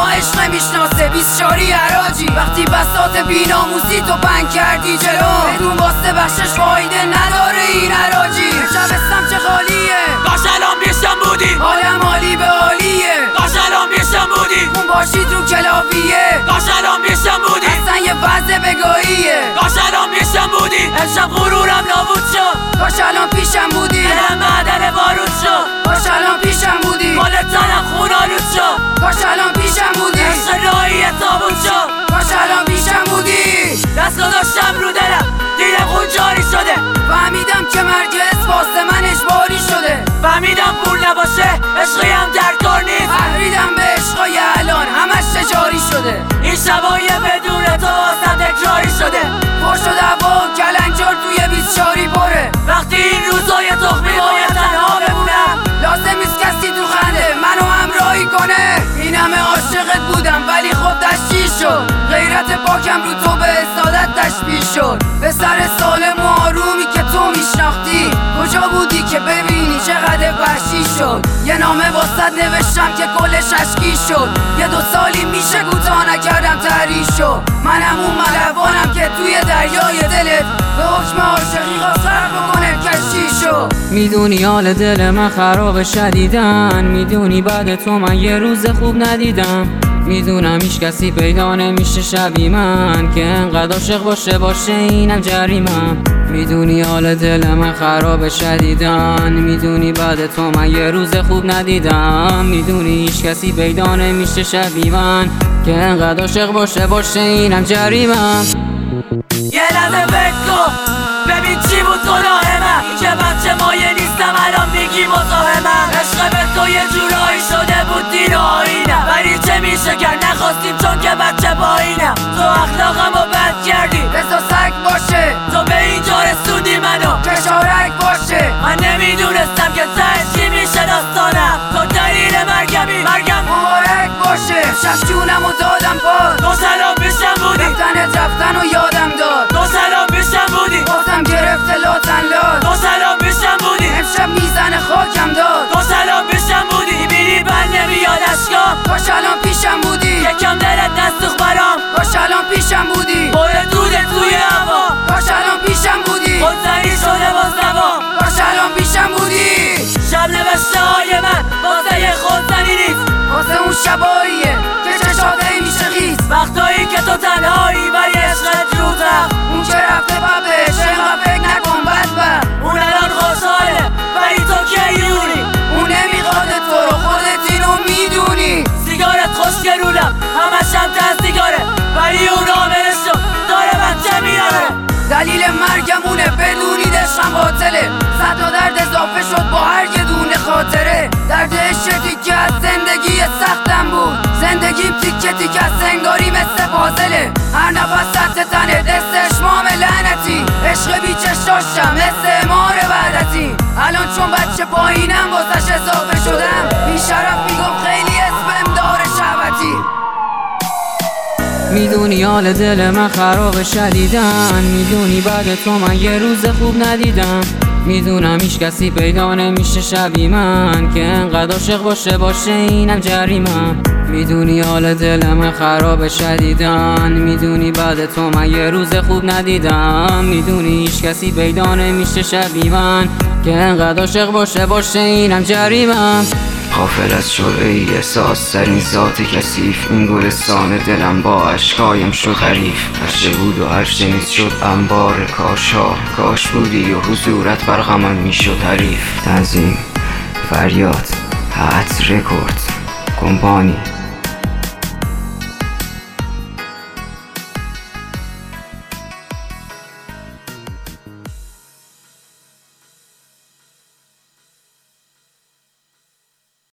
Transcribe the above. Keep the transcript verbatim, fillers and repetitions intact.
عشق میشناسه بیست شاری عراجی. وقتی بساط بیناموسی تو بند کردی جلو، بدون واسه بخشش فایده نداره این عراجی. شبستم چه خالیه، کاش الان بیشتم بودی. حالم عالی به عالیه، کاش الان بیشتم بودی. اون باشید رو کلاویه، کاش الان بیشتم بودی. اصلا یه وضع بگاهیه. کاش الان بیشتم بودی. امشب غرورم نابود شد. کاش الان پیشم بودی، دلم معدن بارود شد. کاش الان پیشم بودی، کل تنم خون آلود شد. کاش الان پیشم بودی، عشق راهی تابون شد. کاش الان پیشم بودی. دست گذاشتم رو دلم، دیدم خون جاری شده. فهمیدم که مرگ واسه من اجباری شده. فهمیدم پول نباشه عشقی هم در کار نیست. فهمیدم به عشقای الان همش تجاری شده. این شبای بدون تو واسم تکراری شده. پر شده هوا و کلنجار توی بیست شاری پره. وقتی این روزای تخمی باید تنها بمونم، لازم نیست کسی تو خنده منو همراهی کنه. این همه عاشقت بودم ولی خب تشکیل شد. غیرت پاکم رو تو به سادت تشبیه شد. به سر سالم و آرومی که تو میشناختی کجا بودی که ببینی چقدر وحشی شد. یه نامه واسط نوشتم که کلش اشکی شد. یه دو سالی میشه کوتاه نکردم تحریش شد. منم اون ملوانم که توی دریای دلت به حکم عاشقی خواست غرق بکنه کشتی شد. میدونی حال دل من خراب شدیدن، میدونی بعد تو من یه روز خوب ندیدم. میدونم هیچ کسی پیدا نمیشه شبیه من که انقدر عاشق باشه باشه اینم جریمم. میدونی حال دل من خراب شدیدن، میدونی بعد تو من یه روز خوب ندیدم. میدونی هیچ کسی پیدا نمیشه شبیه من که انقدر عاشق باشه باشه اینم جریمم. یه لحظه فکر کن ببین چی بود گناه من، که بچه مایه نیستم الان میگی مزاحمم. عشق به تو یه جورایی شده بود دین و آیینم، ولی چه میشه کرد نخواستیم چون که بچه پایینم. تو اخلاقم رو بد کردی بسا سگ باشه، تو به اینجا رسوندی منو کشارک باشه. من نمیدونستم که تهش چی میشه داستانم. تو دلیل مرگمی، مرگم مبارک باشه. شب جونم و دادم پاد، دو سلام پیشم بودی. رفتنت رفتن و یادم داد. دو سلام پیشم بودی. بازم گرفته لاتن لات. دو سلام پیشم بودی. امشب میزنه خاکم داد. دو سلام پیشم بودی. میبینی بند نمیاد اشکام. کاش الان پیشم بودی، یکم دلت نستوخ برام. کاش الان پیشم بودی، پر دوده توی هوا. کاش الان پیشم بودی، خودزنی شده باز نوام. کاش الان پیشم بودی. شب نوشته های من واسه یه خودزنی نیست، واسه اون شباییه که چشاته میشه خیز. وقتایی که تو تنهایی ولی عشقت روتم. اون که رفته ببش اینقدر فکر نکن بدبخت. اون الان خوشحاله ولی تو کیونی. اون نمیخواد تو رو، خودت اینو میدونی. سیگارت خوشگرونم همش هم تن سیگاره، ولی اون رامنشو داره بچه میاره. دلیل مرگمونه بدونید عشقم قاتله. صد تا درد اضافه شد با هر یه دونه خاطره. درد عشق تیکه از زندگی سختم بود. زندگیم تیکه تیکه از سنگاری مثل پازله. هر نفس سطح تنت استشمام لعنتی. عشق بی چشاشم مثل مار وحدتی. الان چون بچه پایینم واسش اضافه شدم. بی شرف میگم خیلی اسمم داره شهوتی. میدونی حال دل من خراب شدیدن، میدونی بعد تو من یه روز خوب ندیدم. میدونم هیچ کسی پیدا نمیشه شبیه من که انقدر عاشق باشه باشه اینم جریمم. میدونی حال دل من خراب شدیدن، میدونی بعد تو من یه روز خوب ندیدم. میدونی هیچ کسی پیدا نمیشه شبیه من که انقدر عاشق باشه باشه اینم جریمم. غافل از شعله احساس ترین ذات کثیف، این گلستان دلم با اشکایم شد حریف. هرچه بود و هرچه نیست شد انبار کاش ها. کاش بودی و حضورت بر غمم میشد حریف. تنظیم فریاد، حت رکورد، کمپانی.